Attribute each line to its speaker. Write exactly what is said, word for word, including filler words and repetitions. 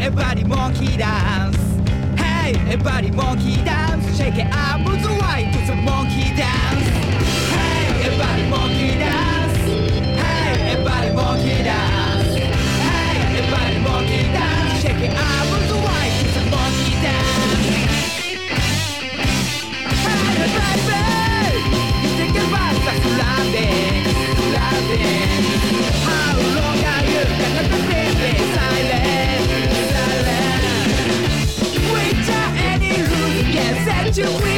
Speaker 1: everybody monkey dance. Hey, everybody monkey dance. Shake your arms wide to the monkey dance. Hey, everybody monkey dance. Hey, everybody monkey dance. Hey, everybody monkey dance. Shake your arms wide to the monkey dance. Hey, baby, you think about that loving, loving. How long are you gonna be silent, silent? Without any rules, can't set you free.